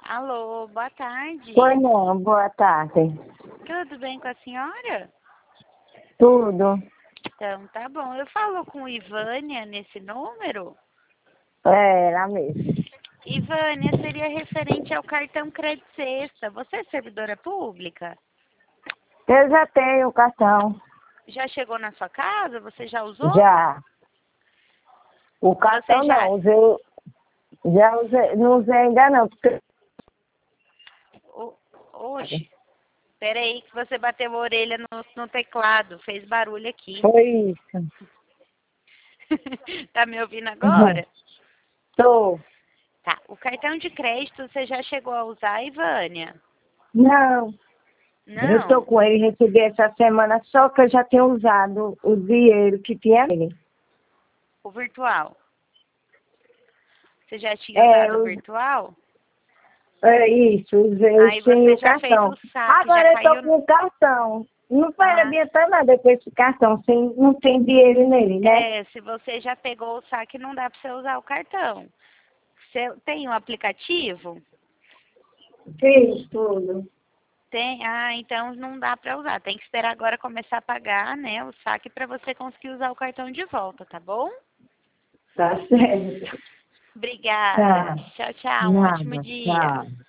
Alô, boa tarde. Pois não, boa tarde. Tudo bem com a senhora? Tudo. Então, tá bom. Eu falo com Ivânia nesse número? É, ela mesmo. Ivânia, seria referente ao cartão Crédito Sexta. Você é servidora pública? Eu já tenho o cartão. Já chegou na sua casa? Você já usou? Já. O cartão já- não, já usei, não usei ainda não. Oxe, peraí que você bateu a orelha no teclado. Fez barulho aqui. Foi isso. Tá me ouvindo agora? Tô. Tá. O cartão de crédito você já chegou a usar, Ivânia? Não. Eu tô Não? com ele, recebi essa semana, só que eu já tenho usado o dinheiro que tinha nele. O virtual. Você já tinha usado o virtual? É isso, usei Aí sem você o já fez cartão. o saque, já Agora eu tô caiu. com o cartão. Não vai Ah, adiantar nada com esse cartão, sem, não tem dinheiro nele, né? se você já pegou o saque, não dá para você usar o cartão. Você tem um aplicativo? Fiz tudo. Tem? Ah, então não dá para usar. Tem que esperar agora começar a pagar, né, o saque para você conseguir usar o cartão de volta, tá bom? Tá certo. Obrigada. Tá. Tchau, tchau. Um ótimo Nada. dia. Tchau.